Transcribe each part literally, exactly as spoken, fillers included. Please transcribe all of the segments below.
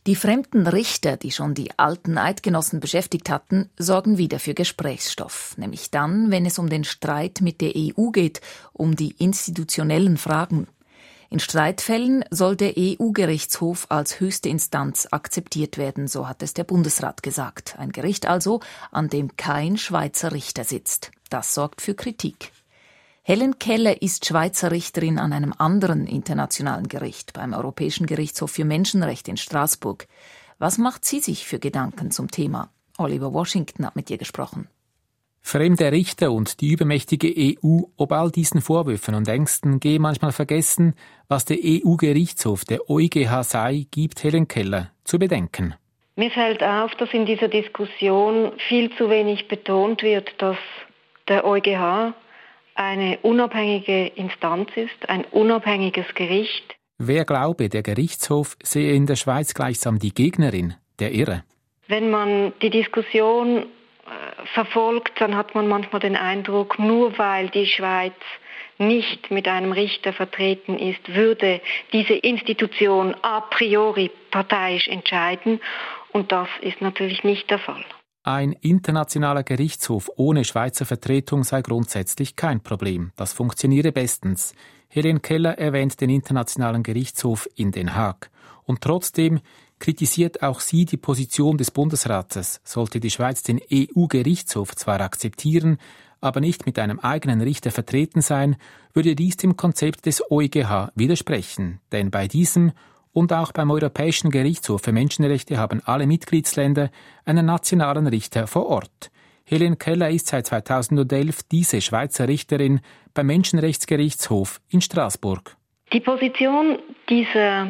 Die fremden Richter, die schon die alten Eidgenossen beschäftigt hatten, sorgen wieder für Gesprächsstoff. Nämlich dann, wenn es um den Streit mit der E U geht, um die institutionellen Fragen. In Streitfällen soll der E U-Gerichtshof als höchste Instanz akzeptiert werden, so hat es der Bundesrat gesagt. Ein Gericht also, an dem kein Schweizer Richter sitzt. Das sorgt für Kritik. Helen Keller ist Schweizer Richterin an einem anderen internationalen Gericht, beim Europäischen Gerichtshof für Menschenrechte in Straßburg. Was macht sie sich für Gedanken zum Thema? Oliver Washington hat mit ihr gesprochen. Fremde Richter und die übermächtige E U, ob all diesen Vorwürfen und Ängsten gehe manchmal vergessen, was der E U-Gerichtshof, der O I G H sei, gibt Helen Keller zu bedenken. Mir fällt auf, dass in dieser Diskussion viel zu wenig betont wird, dass der O I G H eine unabhängige Instanz ist, ein unabhängiges Gericht. Wer glaube, der Gerichtshof sehe in der Schweiz gleichsam die Gegnerin, der irre. Wenn man die Diskussion äh, verfolgt, dann hat man manchmal den Eindruck, nur weil die Schweiz nicht mit einem Richter vertreten ist, würde diese Institution a priori parteiisch entscheiden. Und das ist natürlich nicht der Fall. Ein internationaler Gerichtshof ohne Schweizer Vertretung sei grundsätzlich kein Problem. Das funktioniere bestens. Helen Keller erwähnt den Internationalen Gerichtshof in Den Haag. Und trotzdem kritisiert auch sie die Position des Bundesrates. Sollte die Schweiz den E U-Gerichtshof zwar akzeptieren, aber nicht mit einem eigenen Richter vertreten sein, würde dies dem Konzept des O I G H widersprechen. Denn bei diesem und auch beim Europäischen Gerichtshof für Menschenrechte haben alle Mitgliedsländer einen nationalen Richter vor Ort. Helen Keller ist seit zweitausendelf diese Schweizer Richterin beim Menschenrechtsgerichtshof in Straßburg. Die Position dieser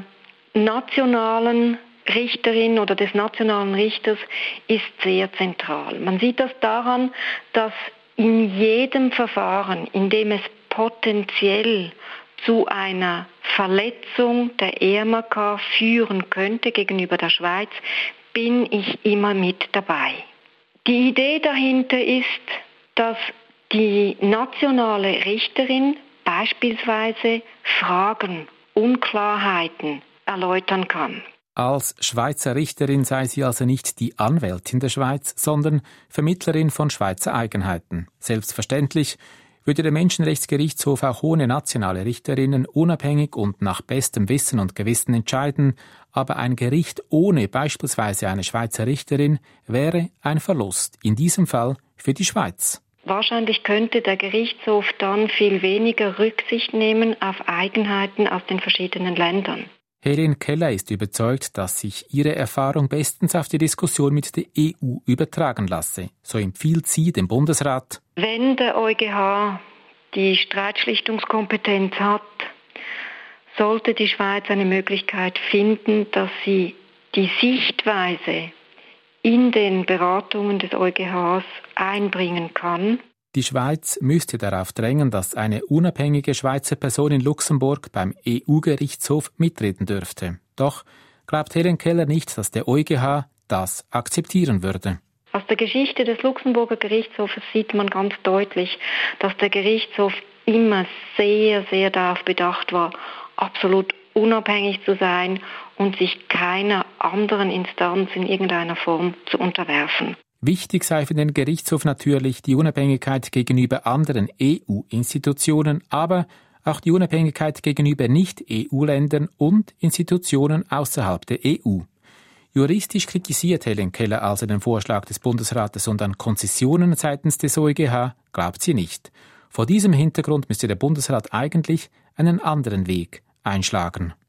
nationalen Richterin oder des nationalen Richters ist sehr zentral. Man sieht das daran, dass in jedem Verfahren, in dem es potenziell zu einer Verletzung der E M A K führen könnte gegenüber der Schweiz, bin ich immer mit dabei. Die Idee dahinter ist, dass die nationale Richterin beispielsweise Fragen, Unklarheiten erläutern kann. Als Schweizer Richterin sei sie also nicht die Anwältin der Schweiz, sondern Vermittlerin von Schweizer Eigenheiten. Selbstverständlich würde der Menschenrechtsgerichtshof auch ohne nationale Richterinnen unabhängig und nach bestem Wissen und Gewissen entscheiden, aber ein Gericht ohne beispielsweise eine Schweizer Richterin wäre ein Verlust, in diesem Fall für die Schweiz. Wahrscheinlich könnte der Gerichtshof dann viel weniger Rücksicht nehmen auf Eigenheiten aus den verschiedenen Ländern. Helen Keller ist überzeugt, dass sich ihre Erfahrung bestens auf die Diskussion mit der E U übertragen lasse. So empfiehlt sie dem Bundesrat: Wenn der O I G H die Streitschlichtungskompetenz hat, sollte die Schweiz eine Möglichkeit finden, dass sie die Sichtweise in den Beratungen des O I G Hs einbringen kann. Die Schweiz müsste darauf drängen, dass eine unabhängige Schweizer Person in Luxemburg beim E U-Gerichtshof mitreden dürfte. Doch glaubt Helen Keller nicht, dass der O I G H das akzeptieren würde. Aus der Geschichte des Luxemburger Gerichtshofes sieht man ganz deutlich, dass der Gerichtshof immer sehr, sehr darauf bedacht war, absolut unabhängig zu sein und sich keiner anderen Instanz in irgendeiner Form zu unterwerfen. Wichtig sei für den Gerichtshof natürlich die Unabhängigkeit gegenüber anderen E U-Institutionen, aber auch die Unabhängigkeit gegenüber Nicht-E U-Ländern und Institutionen außerhalb der E U. Juristisch kritisiert Helen Keller also den Vorschlag des Bundesrates und an Konzessionen seitens des O I G H glaubt sie nicht. Vor diesem Hintergrund müsste der Bundesrat eigentlich einen anderen Weg einschlagen.